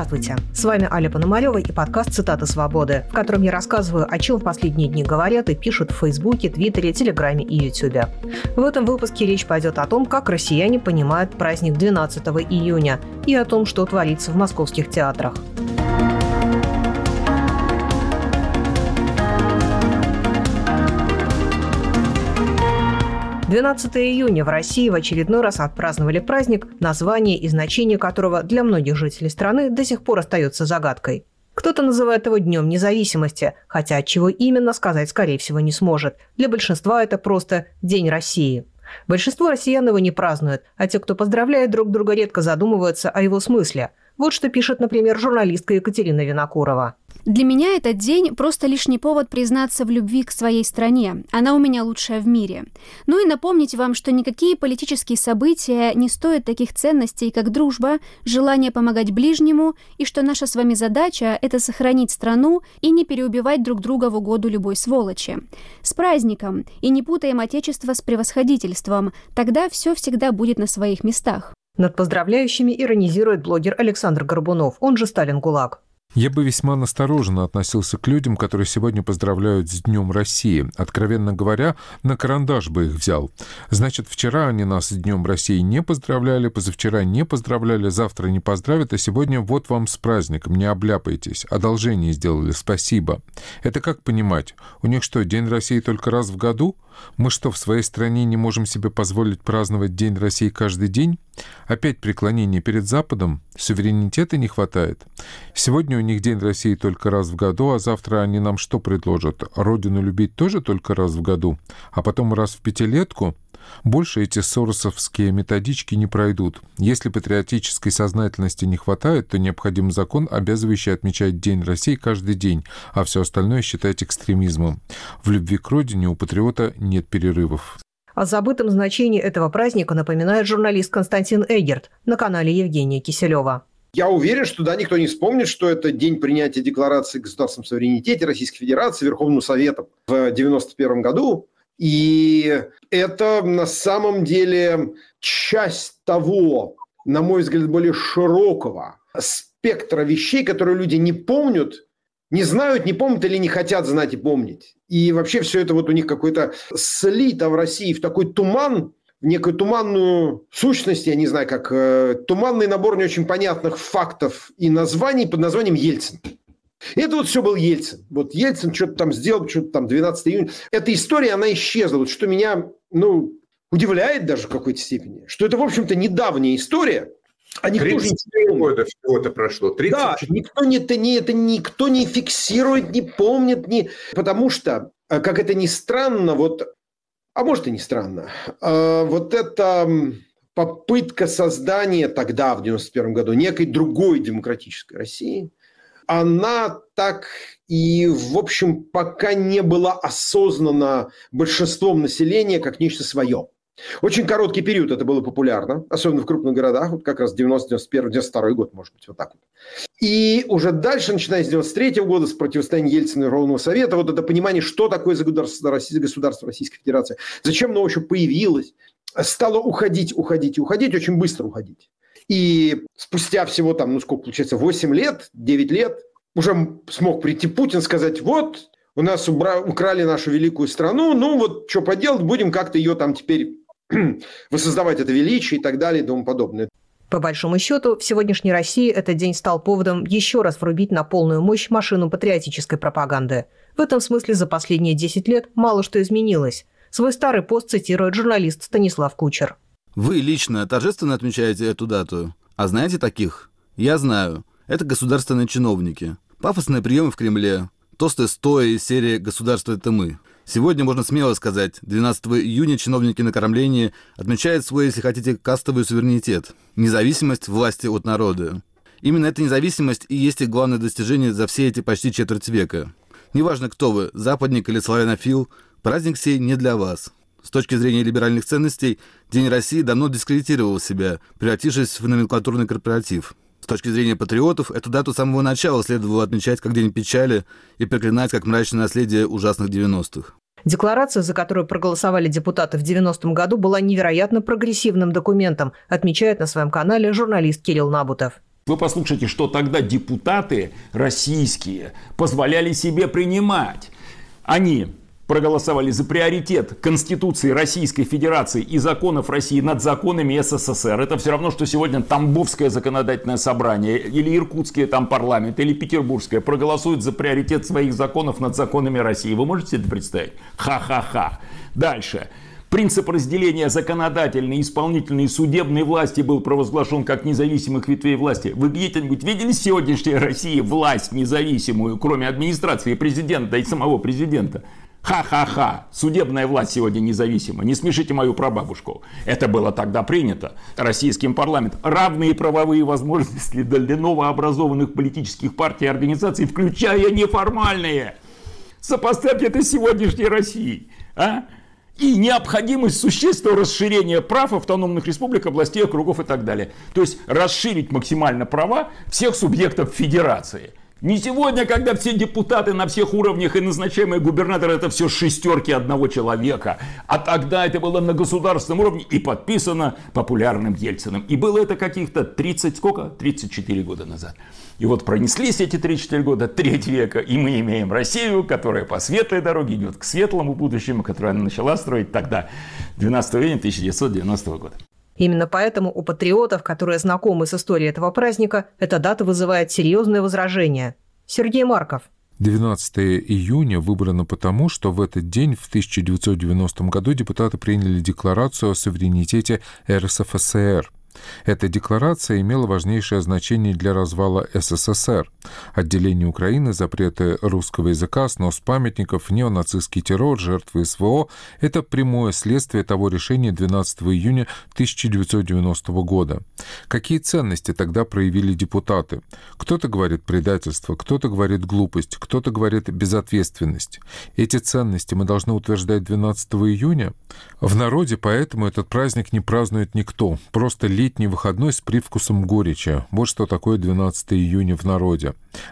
Здравствуйте! С вами Аля Пономарева и подкаст «Цитаты свободы», в котором я рассказываю, о чем в последние дни говорят и пишут в Фейсбуке, Твиттере, Телеграме и Ютубе. В этом выпуске речь пойдет о том, как россияне понимают праздник 12 июня и о том, что творится в московских театрах. 12 июня в России в очередной раз отпраздновали праздник, название и значение которого для многих жителей страны до сих пор остается загадкой. Кто-то называет его Днем независимости, хотя от чего именно сказать, скорее всего, не сможет. Для большинства это просто День России. Большинство россиян его не празднуют, а те, кто поздравляет друг друга, редко задумываются о его смысле. Вот что пишет, например, журналистка Екатерина Винокурова. Для меня этот день просто лишний повод признаться в любви к своей стране. Она у меня лучшая в мире. Ну и напомнить вам, что никакие политические события не стоят таких ценностей, как дружба, желание помогать ближнему, и что наша с вами задача – это сохранить страну и не переубивать друг друга в угоду любой сволочи. С праздником! И не путаем отечество с превосходительством. Тогда все всегда будет на своих местах. Над поздравляющими иронизирует блогер Александр Горбунов, он же Сталин ГУЛАГ. Я бы весьма настороженно относился к людям, которые сегодня поздравляют с Днем России. Откровенно говоря, на карандаш бы их взял. Значит, вчера они нас с Днем России не поздравляли, позавчера не поздравляли, завтра не поздравят, а сегодня вот вам с праздником, не обляпайтесь. Одолжение сделали, спасибо. Это как понимать? У них что, День России только раз в году? Мы что, в своей стране не можем себе позволить праздновать День России каждый день? Опять преклонение перед Западом? Суверенитета не хватает? Сегодня у них День России только раз в году, а завтра они нам что предложат? Родину любить тоже только раз в году? А потом раз в пятилетку? Больше эти соросовские методички не пройдут. Если патриотической сознательности не хватает, то необходим закон, обязывающий отмечать День России каждый день, а все остальное считать экстремизмом. В любви к родине у патриота нет перерывов. О забытом значении этого праздника напоминает журналист Константин Эгерт на канале Евгения Киселева. Я уверен, что никто не вспомнит, что это день принятия Декларации о государственном суверенитете Российской Федерации Верховным Советом в 1991 году. И это на самом деле часть того, на мой взгляд, более широкого спектра вещей, которые люди не помнят, не знают, не помнят или не хотят знать и помнить. И вообще все это вот у них какое-то слито в России в такой туман, в некую туманную сущность, я не знаю, как туманный набор не очень понятных фактов и названий под названием Ельцин. Это вот все был Ельцин. Вот Ельцин что-то там сделал, что-то там 12 июня. Эта история, она исчезла. Вот что меня, удивляет даже в какой-то степени, что это, в общем-то, недавняя история. А 34 года всего-то прошло. 34. Да, никто не фиксирует, не помнит, потому что, как это ни странно, а может и не странно, вот эта попытка создания тогда, в 91 году, некой другой демократической России, она так и, в общем, пока не была осознана большинством населения как нечто свое. Очень короткий период это было популярно, особенно в крупных городах, вот как раз 90, 91, 92 год, может быть, вот так вот. И уже дальше, начиная с 93 года, с противостояния Ельцина и Верховного Совета, вот это понимание, что такое государство Российской Федерации, зачем оно вообще появилось, стало уходить, очень быстро уходить. И спустя всего там, сколько получается, 8 лет, 9 лет, уже смог прийти Путин, сказать, вот, у нас украли нашу великую страну, вот, что поделать, будем как-то ее там теперь воссоздавать, это величие и так далее и тому подобное. По большому счету, в сегодняшней России этот день стал поводом еще раз врубить на полную мощь машину патриотической пропаганды. В этом смысле за последние 10 лет мало что изменилось. Свой старый пост цитирует журналист Станислав Кучер. Вы лично торжественно отмечаете эту дату? А знаете таких? Я знаю. Это государственные чиновники. Пафосные приемы в Кремле. Тосты стоя из серии «Государство – это мы». Сегодня можно смело сказать, 12 июня чиновники на кормлении отмечают свой, если хотите, кастовый суверенитет. Независимость власти от народа. Именно эта независимость и есть их главное достижение за все эти почти четверть века. Неважно, кто вы, западник или славянофил, праздник сей не для вас. С точки зрения либеральных ценностей, День России давно дискредитировал себя, превратившись в номенклатурный корпоратив. С точки зрения патриотов, эту дату с самого начала следовало отмечать как день печали и проклинать как мрачное наследие ужасных 90-х. Декларация, за которую проголосовали депутаты в 90-м году, была невероятно прогрессивным документом, отмечает на своем канале журналист Кирилл Набутов. Вы послушайте, что тогда депутаты российские позволяли себе принимать. Они проголосовали за приоритет Конституции Российской Федерации и законов России над законами СССР. Это все равно, что сегодня Тамбовское законодательное собрание, или Иркутское там парламент, или Петербургское проголосуют за приоритет своих законов над законами России. Вы можете это представить? Ха-ха-ха. Дальше. Принцип разделения законодательной, исполнительной и судебной власти был провозглашен как независимых ветвей власти. Вы где-нибудь видели в сегодняшней России власть независимую, кроме администрации президента и самого президента? Ха-ха-ха, судебная власть сегодня независима. Не смешите мою прабабушку. Это было тогда принято российским парламентом. Равные правовые возможности для новообразованных политических партий и организаций, включая неформальные. Сопоставьте это с сегодняшней Россией. И необходимость существенного расширения прав автономных республик, областей, округов и так далее. То есть расширить максимально права всех субъектов федерации. Не сегодня, когда все депутаты на всех уровнях и назначаемые губернаторы — это все шестерки одного человека. А тогда это было на государственном уровне и подписано популярным Ельциным. И было это каких-то 34 года назад. И вот пронеслись эти 34 года, треть века, и мы имеем Россию, которая по светлой дороге идет к светлому будущему, которую она начала строить тогда, 12 июня 1990 года. Именно поэтому у патриотов, которые знакомы с историей этого праздника, эта дата вызывает серьезные возражения. Сергей Марков. 12 июня выбрано потому, что в этот день, в 1990 году, депутаты приняли декларацию о суверенитете РСФСР. Эта декларация имела важнейшее значение для развала СССР. Отделение Украины, запреты русского языка, снос памятников, неонацистский террор, жертвы СВО – это прямое следствие того решения 12 июня 1990 года. Какие ценности тогда проявили депутаты? Кто-то говорит предательство, кто-то говорит глупость, кто-то говорит безответственность. Эти ценности мы должны утверждать 12 июня? В народе поэтому этот праздник не празднует никто, просто летний выходной с привкусом горечи. Вот что такое 12 июня в народе.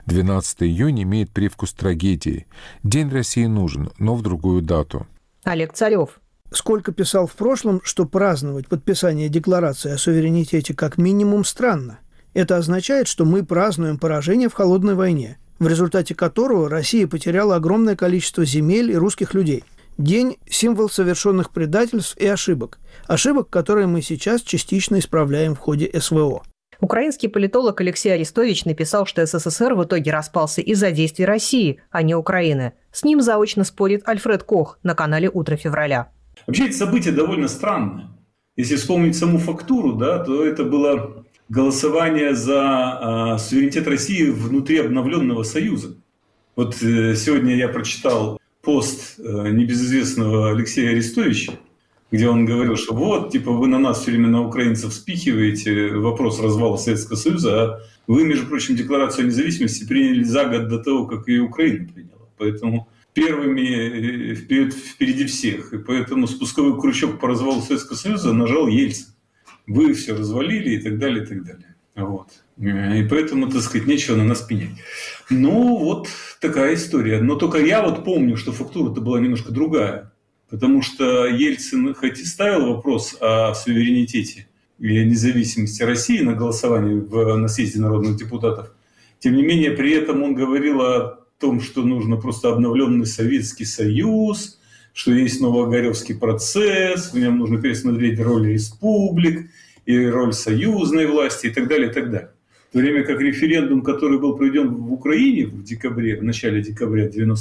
12 июня имеет привкус трагедии. День России нужен, но в другую дату. Олег Царев. Сколько писал в прошлом, что праздновать подписание декларации о суверенитете как минимум странно. Это означает, что мы празднуем поражение в холодной войне, в результате которого Россия потеряла огромное количество земель и русских людей. День – символ совершенных предательств и ошибок. Ошибок, которые мы сейчас частично исправляем в ходе СВО. Украинский политолог Алексей Арестович написал, что СССР в итоге распался из-за действий России, а не Украины. С ним заочно спорит Альфред Кох на канале «Утро февраля». Вообще, это событие довольно странное. Если вспомнить саму фактуру, да, то это было голосование за суверенитет России внутри обновленного Союза. Вот сегодня я прочитал пост небезызвестного Алексея Арестовича, где он говорил, что вот, типа, вы на нас все время, на украинцев, спихиваете вопрос развала Советского Союза, а вы, между прочим, декларацию о независимости приняли за год до того, как и Украина приняла. Поэтому первыми впереди всех. И поэтому спусковой крючок по развалу Советского Союза нажал Ельцин. Вы все развалили и так далее, и так далее. Вот. И поэтому, так сказать, нечего на нас пенять. Ну, вот такая история. Но только я вот помню, что фактура-то была немножко другая. Потому что Ельцин хоть и ставил вопрос о суверенитете и независимости России на голосовании на съезде народных депутатов, тем не менее, при этом он говорил о том, что нужно просто обновленный Советский Союз, что есть Новоогаревский процесс, в нем нужно пересмотреть роль республик и роль союзной власти и так далее, и так далее. В то время как референдум, который был проведен в Украине в начале декабря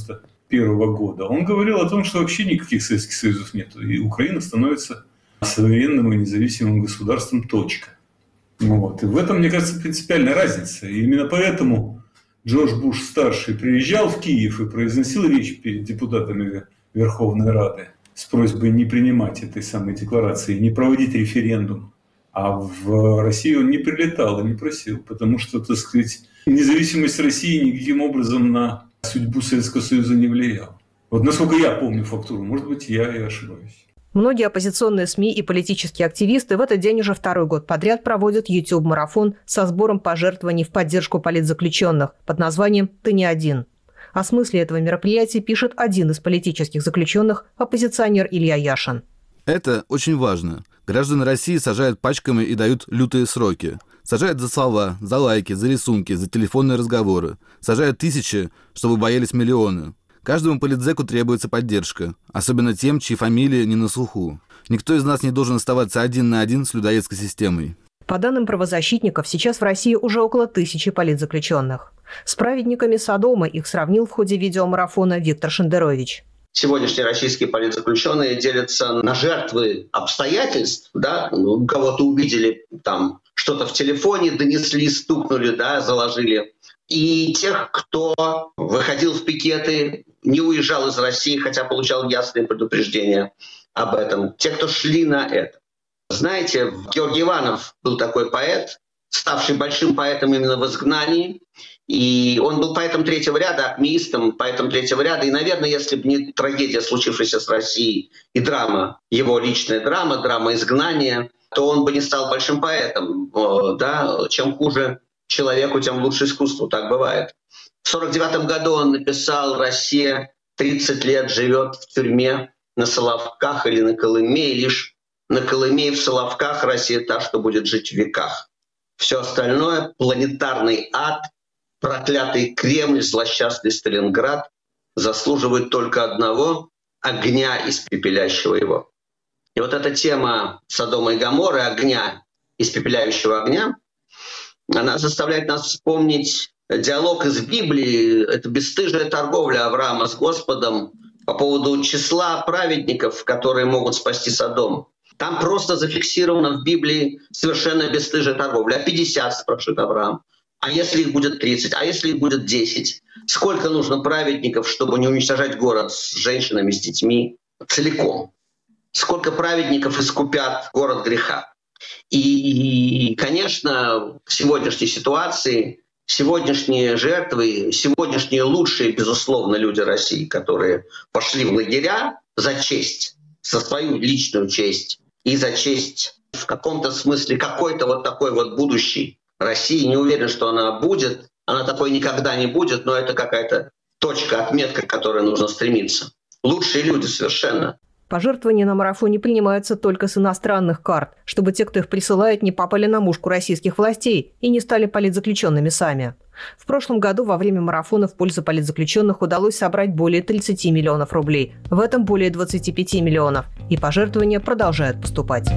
1991 года, он говорил о том, что вообще никаких Советских Союзов нет. И Украина становится суверенным и независимым государством. Точка. Вот. И в этом, мне кажется, принципиальная разница. И именно поэтому Джордж Буш-старший приезжал в Киев и произносил речь перед депутатами Верховной Рады с просьбой не принимать этой самой декларации, не проводить референдум. А в Россию он не прилетал и не просил, потому что, так сказать, независимость России никаким образом на судьбу Советского Союза не влияла. Вот насколько я помню фактуру, может быть, я и ошибаюсь. Многие оппозиционные СМИ и политические активисты в этот день уже второй год подряд проводят YouTube-марафон со сбором пожертвований в поддержку политзаключенных под названием «Ты не один». О смысле этого мероприятия пишет один из политических заключенных, оппозиционер Илья Яшин. Это очень важно. Граждан России сажают пачками и дают лютые сроки. Сажают за слова, за лайки, за рисунки, за телефонные разговоры. Сажают тысячи, чтобы боялись миллионы. Каждому политзеку требуется поддержка, особенно тем, чьи фамилии не на слуху. Никто из нас не должен оставаться один на один с людоедской системой. По данным правозащитников, сейчас в России уже около 1000 политзаключенных. С праведниками Содома их сравнил в ходе видеомарафона Виктор Шендерович. Сегодняшние российские политзаключенные делятся на жертвы обстоятельств, да, кого-то увидели, там что-то в телефоне донесли, стукнули, да, заложили. И тех, кто выходил в пикеты, не уезжал из России, хотя получал ясные предупреждения об этом. Те, кто шли на это. Знаете, Георгий Иванов был такой поэт, ставший большим поэтом именно в изгнании. И он был поэтом третьего ряда, акмеистом, поэтом третьего ряда. И, наверное, если бы не трагедия, случившаяся с Россией, и драма, его личная драма изгнания, то он бы не стал большим поэтом. Да? Чем хуже человеку, тем лучше искусству. Так бывает. В 1949 году он написал «Россия 30 лет живет в тюрьме на Соловках или на Колыме, и лишь на Колыме и в Соловках Россия та, что будет жить в веках. Все остальное — планетарный ад, проклятый Кремль, злосчастный Сталинград заслуживают только одного — огня, испепеляющего его». И вот эта тема Содома и Гоморры, огня, испепеляющего огня, она заставляет нас вспомнить диалог из Библии. Это бесстыжая торговля Авраама с Господом по поводу числа праведников, которые могут спасти Содом. Там просто зафиксировано в Библии совершенно бесстыжая торговля. А 50, спрашивает Авраам. А если их будет 30? А если их будет 10? Сколько нужно праведников, чтобы не уничтожать город с женщинами, с детьми целиком? Сколько праведников искупят город греха? И, конечно, в сегодняшней ситуации сегодняшние жертвы, сегодняшние лучшие, безусловно, люди России, которые пошли в лагеря за честь, за свою личную честь и за честь в каком-то смысле какой-то вот такой вот будущей России. Не уверен, что она будет, она такой никогда не будет, но это какая-то точка, отметка, к которой нужно стремиться. Лучшие люди совершенно. Пожертвования на марафоне принимаются только с иностранных карт, чтобы те, кто их присылает, не попали на мушку российских властей и не стали политзаключенными сами. В прошлом году во время марафона в пользу политзаключенных удалось собрать более 30 миллионов рублей. В этом более 25 миллионов. И пожертвования продолжают поступать.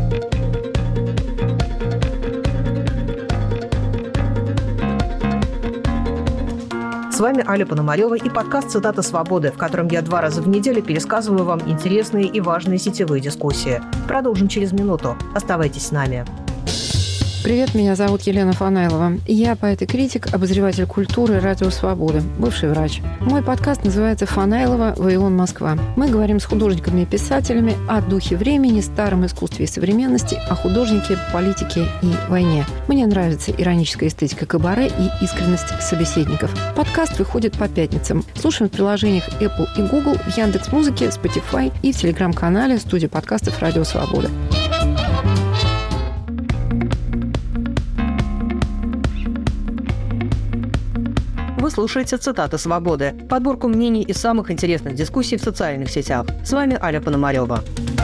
С вами Аля Пономарёва и подкаст «Цитата свободы», в котором я 2 раза в неделю пересказываю вам интересные и важные сетевые дискуссии. Продолжим через минуту. Оставайтесь с нами. Привет, меня зовут Елена Фанайлова. Я поэт и критик, обозреватель культуры «Радио Свобода», бывший врач. Мой подкаст называется «Фанайлова. Вавилон. Москва». Мы говорим с художниками и писателями о духе времени, старом искусстве и современности, о художнике, политике и войне. Мне нравится ироническая эстетика кабаре и искренность собеседников. Подкаст выходит по пятницам. Слушаем в приложениях Apple и Google, в Яндекс.Музыке, Spotify и в телеграм-канале студии подкастов «Радио Свобода». Вы слушаете «Цитаты свободы» – подборку мнений из самых интересных дискуссий в социальных сетях. С вами Аля Пономарёва.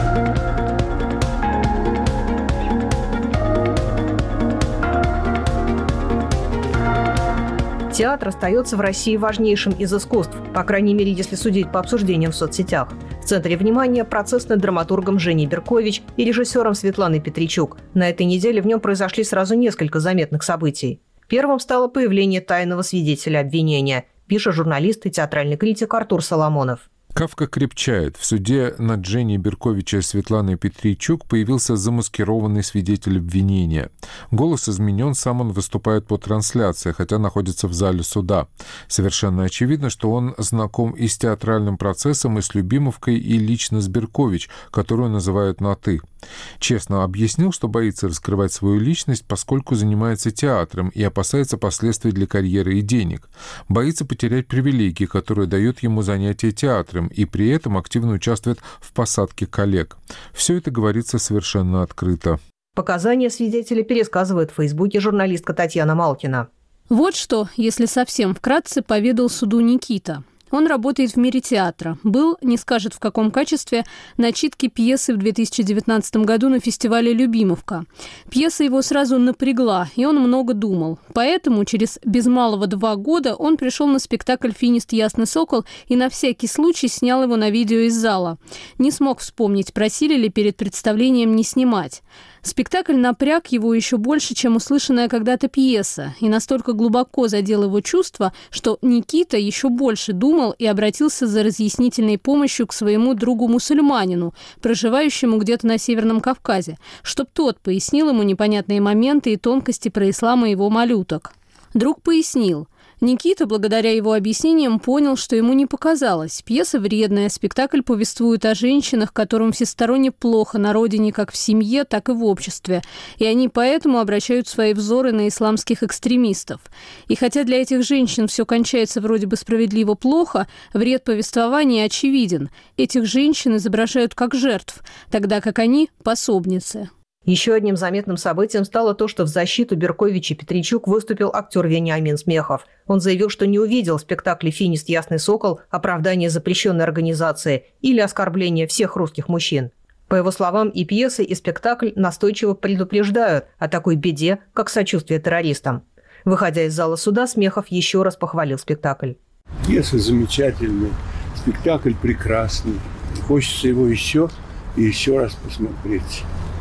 Театр остается в России важнейшим из искусств, по крайней мере, если судить по обсуждениям в соцсетях. В центре внимания процесс над драматургом Женей Беркович и режиссером Светланой Петричук. На этой неделе в нем произошли сразу несколько заметных событий. Первым стало появление тайного свидетеля обвинения, пишет журналист и театральный критик Артур Соломонов. Кафка крепчает. В суде над Женей Берковича и Светланой Петричук появился замаскированный свидетель обвинения. Голос изменен, сам он выступает по трансляции, хотя находится в зале суда. Совершенно очевидно, что он знаком и с театральным процессом, и с Любимовкой, и лично с Беркович, которую называют на «ты». Честно объяснил, что боится раскрывать свою личность, поскольку занимается театром и опасается последствий для карьеры и денег. Боится потерять привилегии, которые дают ему занятие театром, и при этом активно участвует в посадке коллег. Все это говорится совершенно открыто. Показания свидетеля пересказывает в Фейсбуке журналистка Татьяна Малкина. Вот что, если совсем вкратце, поведал суду Никита. Он работает в мире театра. Был, не скажет в каком качестве, на читке пьесы в 2019 году на фестивале «Любимовка». Пьеса его сразу напрягла, и он много думал. Поэтому через без малого 2 года он пришел на спектакль «Финист. Ясный сокол» и на всякий случай снял его на видео из зала. Не смог вспомнить, просили ли перед представлением не снимать. Спектакль напряг его еще больше, чем услышанная когда-то пьеса, и настолько глубоко задел его чувства, что Никита еще больше думал и обратился за разъяснительной помощью к своему другу-мусульманину, проживающему где-то на Северном Кавказе, чтоб тот пояснил ему непонятные моменты и тонкости про ислам и его малюток. Друг пояснил. Никита, благодаря его объяснениям, понял, что ему не показалось. Пьеса вредная, спектакль повествует о женщинах, которым всесторонне плохо на родине как в семье, так и в обществе. И они поэтому обращают свои взоры на исламских экстремистов. И хотя для этих женщин все кончается вроде бы справедливо плохо, вред повествования очевиден. Этих женщин изображают как жертв, тогда как они – пособницы. Еще одним заметным событием стало то, что в защиту Беркович и Петричук выступил актер Вениамин Смехов. Он заявил, что не увидел в спектакле «Финист. Ясный сокол» оправдание запрещенной организации или оскорбление всех русских мужчин. По его словам, и пьеса, и спектакль настойчиво предупреждают о такой беде, как сочувствие террористам. Выходя из зала суда, Смехов еще раз похвалил спектакль. Пьеса замечательная, спектакль прекрасный. Хочется его еще и еще раз посмотреть.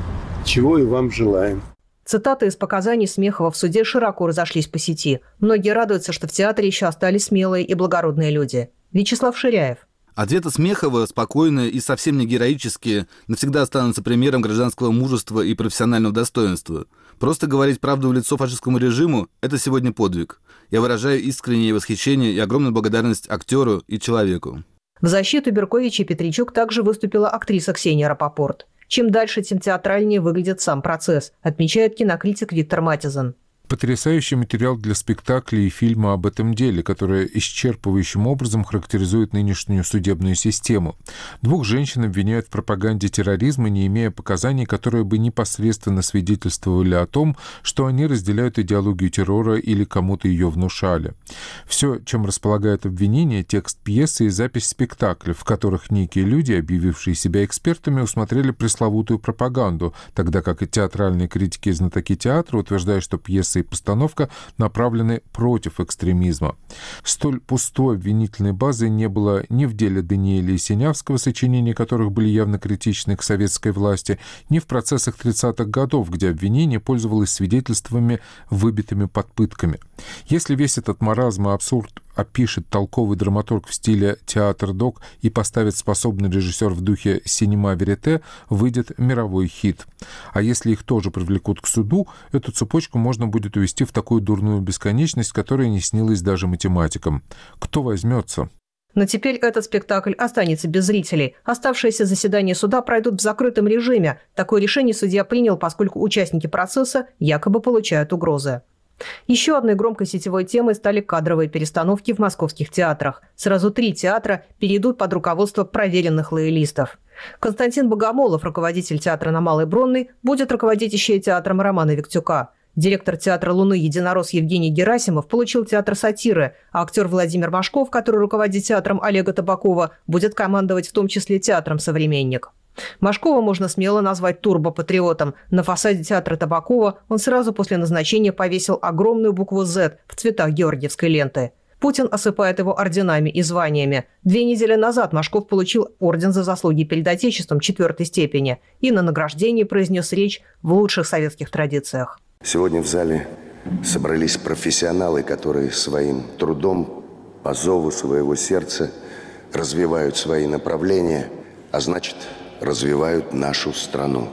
Чего и вам желаем. Цитаты из показаний Смехова в суде широко разошлись по сети. Многие радуются, что в театре еще остались смелые и благородные люди. Вячеслав Ширяев. Ответы Смехова, спокойные и совсем не героические, навсегда останутся примером гражданского мужества и профессионального достоинства. Просто говорить правду в лицо фашистскому режиму – это сегодня подвиг. Я выражаю искреннее восхищение и огромную благодарность актеру и человеку. В защиту Берковича и Петричук также выступила актриса Ксения Рапопорт. Чем дальше, тем театральнее выглядит сам процесс, отмечает кинокритик Виктор Матизан. Потрясающий материал для спектакля и фильма об этом деле, которое исчерпывающим образом характеризует нынешнюю судебную систему. 2 женщин обвиняют в пропаганде терроризма, не имея показаний, которые бы непосредственно свидетельствовали о том, что они разделяют идеологию террора или кому-то ее внушали. Все, чем располагает обвинение, текст пьесы и запись спектакля, в которых некие люди, объявившие себя экспертами, усмотрели пресловутую пропаганду, тогда как и театральные критики и знатоки театра утверждают, что пьеса и постановка направлены против экстремизма. Столь пустой обвинительной базы не было ни в деле Даниэля и Синявского, сочинения которых были явно критичны к советской власти, ни в процессах 30-х годов, где обвинение пользовалось свидетельствами, выбитыми под пытками. Если весь этот маразм и абсурд опишет толковый драматург в стиле театр-док и поставит способный режиссер в духе синема верите, выйдет мировой хит. А если их тоже привлекут к суду, эту цепочку можно будет увести в такую дурную бесконечность, которая не снилась даже математикам. Кто возьмется? Но теперь этот спектакль останется без зрителей. Оставшиеся заседания суда пройдут в закрытом режиме. Такое решение судья принял, поскольку участники процесса якобы получают угрозы. Еще одной громкой сетевой темой стали кадровые перестановки в московских театрах. Сразу 3 театра перейдут под руководство проверенных лоялистов. Константин Богомолов, руководитель театра на Малой Бронной, будет руководить еще и театром Романа Виктюка. Директор театра «Луны» единорос Евгений Герасимов получил театр сатиры, а актер Владимир Машков, который руководит театром Олега Табакова, будет командовать в том числе театром «Современник». Машкова можно смело назвать турбопатриотом. На фасаде театра Табакова он сразу после назначения повесил огромную букву «З» в цветах георгиевской ленты. Путин осыпает его орденами и званиями. 2 недели назад Машков получил орден за заслуги перед Отечеством 4-й степени и на награждении произнес речь в лучших советских традициях. Сегодня в зале собрались профессионалы, которые своим трудом, по зову своего сердца, развивают свои направления, а значит, развивают нашу страну.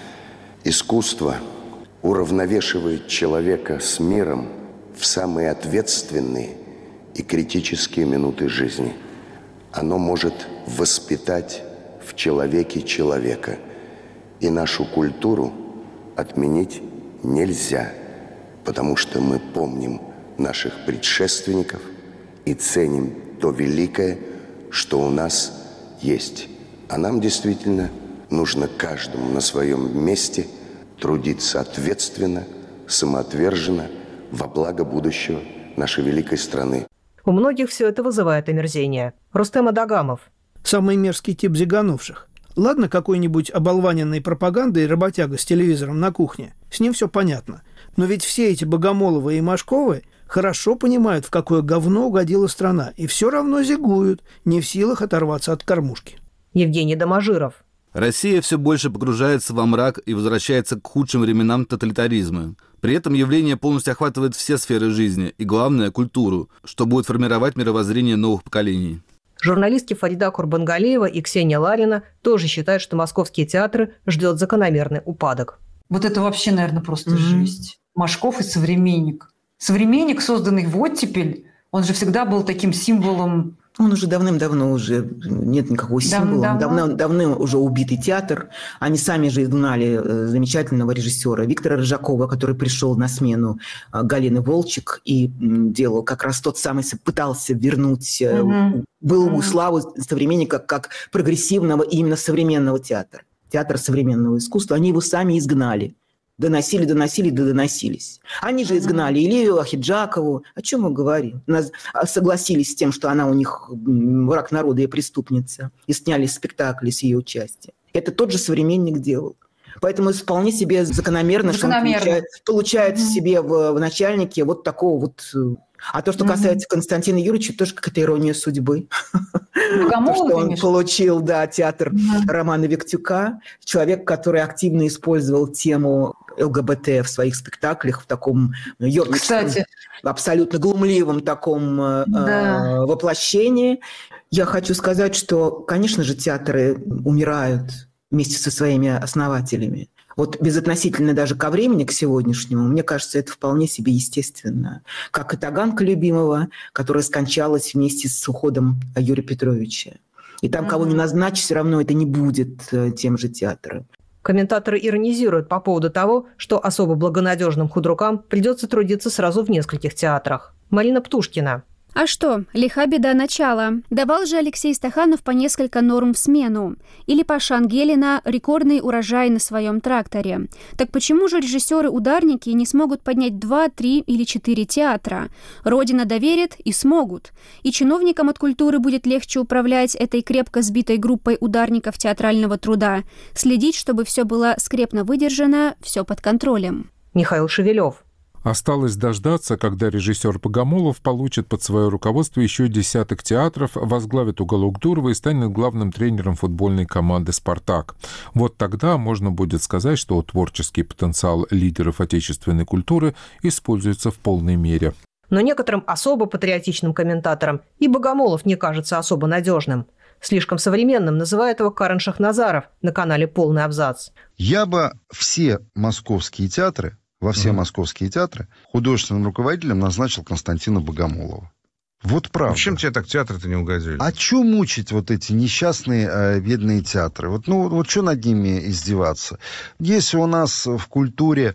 Искусство уравновешивает человека с миром в самые ответственные и критические минуты жизни. Оно может воспитать в человеке человека. И нашу культуру отменить нельзя, потому что мы помним наших предшественников и ценим то великое, что у нас есть. А нам действительно нужно каждому на своем месте трудиться ответственно, самоотверженно во благо будущего нашей великой страны. У многих все это вызывает омерзение. Рустем Адагамов. Самый мерзкий тип зиганувших. Ладно, какой-нибудь оболваненной пропагандой работяга с телевизором на кухне. С ним все понятно. Но ведь все эти Богомоловы и Машковы хорошо понимают, в какое говно угодила страна, и все равно зигуют, не в силах оторваться от кормушки. Евгений Доможиров. Россия все больше погружается во мрак и возвращается к худшим временам тоталитаризма. При этом явление полностью охватывает все сферы жизни и, главное, культуру, что будет формировать мировоззрение новых поколений. Журналистки Фарида Курбангалиева и Ксения Ларина тоже считают, что московские театры ждет закономерный упадок. Вот это вообще, наверное, просто жесть. Машков и «Современник». «Современник», созданный в оттепель, он же всегда был таким символом. Он уже давным-давно уже нет никакого символа. Давным уже убитый театр. Они сами же изгнали замечательного режиссера Виктора Рыжакова, который пришел на смену Галины Волчек и делал как раз тот самый, пытался вернуть былую славу «Современника» как прогрессивного и именно современного театра. Театра современного искусства. Они его сами изгнали. Доносились. Они же изгнали Илью Ахиджакову. О чем мы говорим? Согласились с тем, что она у них враг народа и преступница. И сняли спектакли с ее участием. Это тот же «Современник» делал. Поэтому вполне себе закономерно. Что он получает в себе в начальнике вот такого вот... А то, что касается Константина Юрьевича, тоже какая-то ирония судьбы. То, что он получил, театр Романа Виктюка, человек, который активно использовал тему ЛГБТ в своих спектаклях в таком йоркском, абсолютно глумливом таком воплощении. Я хочу сказать, что, конечно же, театры умирают вместе со своими основателями. Вот безотносительно даже ко времени, к сегодняшнему, мне кажется, это вполне себе естественно. Как и Таганка любимого, которая скончалась вместе с уходом Юрия Петровича. И там, кого не назначить, все равно это не будет тем же театром. Комментаторы иронизируют по поводу того, что особо благонадежным худрукам придется трудиться сразу в нескольких театрах. Марина Птушкина. А что, лиха беда начала. Давал же Алексей Стаханов по несколько норм в смену. Или Паша Ангелина рекордный урожай на своем тракторе. Так почему же режиссеры-ударники не смогут поднять 2, 3 или 4 театра? Родина доверит и смогут. И чиновникам от культуры будет легче управлять этой крепко сбитой группой ударников театрального труда. Следить, чтобы все было скрепно выдержано, все под контролем. Михаил Шевелев. Осталось дождаться, когда режиссер Богомолов получит под свое руководство еще десяток театров, возглавит уголок Дурова и станет главным тренером футбольной команды «Спартак». Вот тогда можно будет сказать, что творческий потенциал лидеров отечественной культуры используется в полной мере. Но некоторым особо патриотичным комментаторам и Богомолов не кажется особо надежным. Слишком современным называет его Карен Шахназаров на канале «Полный абзац». Я бы все московские театры, во все московские театры художественным руководителем назначил Константина Богомолова. Вот правда. Чем тебе так театры-то не угодили? А что мучить вот эти несчастные бедные театры? Вот что над ними издеваться? Если у нас в культуре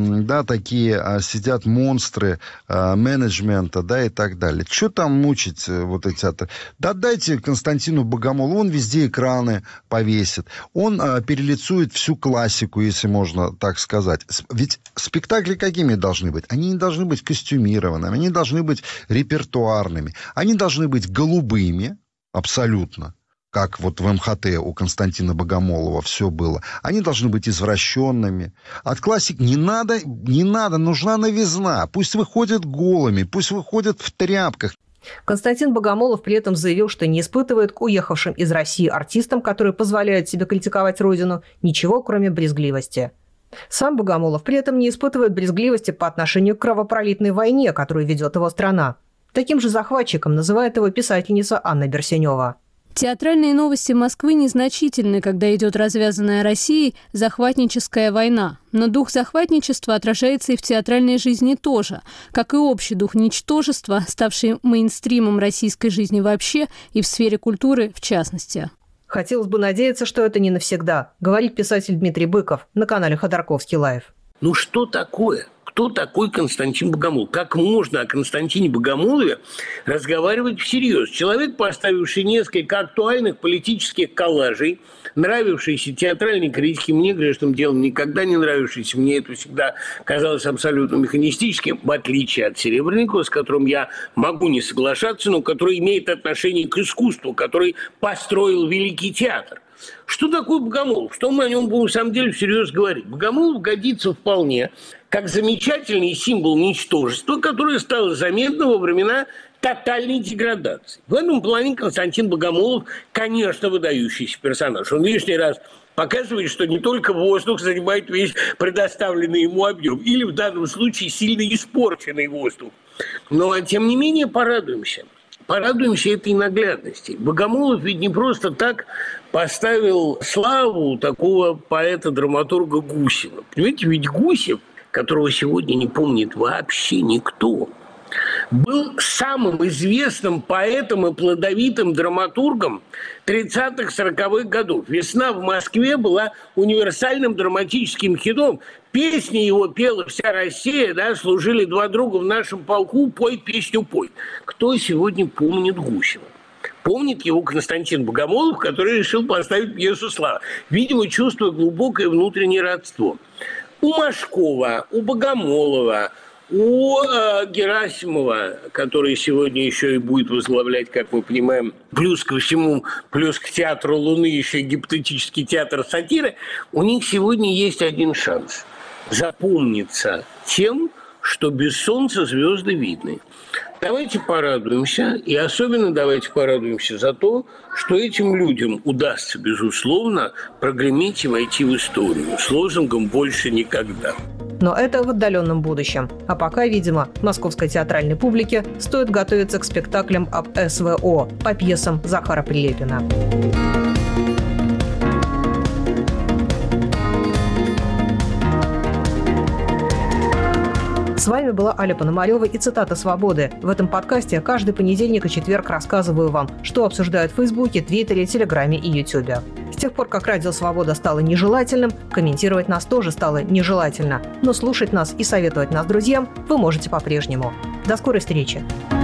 такие сидят монстры менеджмента, и так далее. Что там мучить вот эти театры? Да дайте Константину Богомолову, он везде экраны повесит. Он перелицует всю классику, если можно так сказать. Ведь спектакли какими должны быть? Они не должны быть костюмированными, они должны быть репертуарными. Они должны быть голубыми, абсолютно, как вот в МХТ у Константина Богомолова все было. Они должны быть извращенными. От классик не надо, нужна новизна. Пусть выходят голыми, пусть выходят в тряпках. Константин Богомолов при этом заявил, что не испытывает к уехавшим из России артистам, которые позволяют себе критиковать родину, ничего, кроме брезгливости. Сам Богомолов при этом не испытывает брезгливости по отношению к кровопролитной войне, которую ведет его страна. Таким же захватчиком называет его писательница Анна Берсенева. Театральные новости Москвы незначительны, когда идет развязанная Россией захватническая война. Но дух захватничества отражается и в театральной жизни тоже, как и общий дух ничтожества, ставший мейнстримом российской жизни вообще и в сфере культуры в частности. Хотелось бы надеяться, что это не навсегда, говорит писатель Дмитрий Быков на канале Ходорковский Лайв. Что такое? кто такой Константин Богомолов. Как можно о Константине Богомолове разговаривать всерьез? Человек, поставивший несколько актуальных политических коллажей, нравившийся театральной критике, мне грешным делом никогда не нравившийся, мне это всегда казалось абсолютно механистическим, в отличие от Серебренникова, с которым я могу не соглашаться, но который имеет отношение к искусству, который построил великий театр. Что такое Богомолов? Что мы о нем будем, на самом деле, всерьез говорить? Богомолов годится вполне как замечательный символ ничтожества, которое стало заметно во времена тотальной деградации. В этом плане Константин Богомолов, конечно, выдающийся персонаж. Он лишний раз показывает, что не только воздух занимает весь предоставленный ему объем, или в данном случае сильно испорченный воздух. Но, тем не менее, порадуемся. Порадуемся этой наглядности. Богомолов ведь не просто так поставил славу такого поэта-драматурга Гусева. Понимаете, ведь Гусев, которого сегодня не помнит вообще никто, был самым известным поэтом и плодовитым драматургом 30-х, 40-х годов. «Весна в Москве» была универсальным драматическим хитом. Песни его пела вся Россия, да, служили два друга в нашем полку, пой песню, пой. Кто сегодня помнит Гусева? Помнит его Константин Богомолов, который решил поставить пьесу «Слава». Видимо, чувствуя глубокое внутреннее родство. У Машкова, у Богомолова, у Герасимова, который сегодня еще и будет возглавлять, как мы понимаем, плюс ко всему, плюс к театру Луны, еще и гипотетический театр сатиры, у них сегодня есть один шанс – запомниться тем, что без солнца звезды видны. Давайте порадуемся, и особенно давайте порадуемся за то, что этим людям удастся, безусловно, прогреметь и войти в историю с лозунгом «Больше никогда». Но это в отдаленном будущем. А пока, видимо, московской театральной публике стоит готовиться к спектаклям об СВО по пьесам Захара Прилепина. С вами была Аля Пономарева и цитата «Свободы». В этом подкасте я каждый понедельник и четверг рассказываю вам, что обсуждают в Фейсбуке, Твиттере, Телеграме и Ютубе. С тех пор, как радио «Свобода» стало нежелательным, комментировать нас тоже стало нежелательно. Но слушать нас и советовать нас друзьям вы можете по-прежнему. До скорой встречи!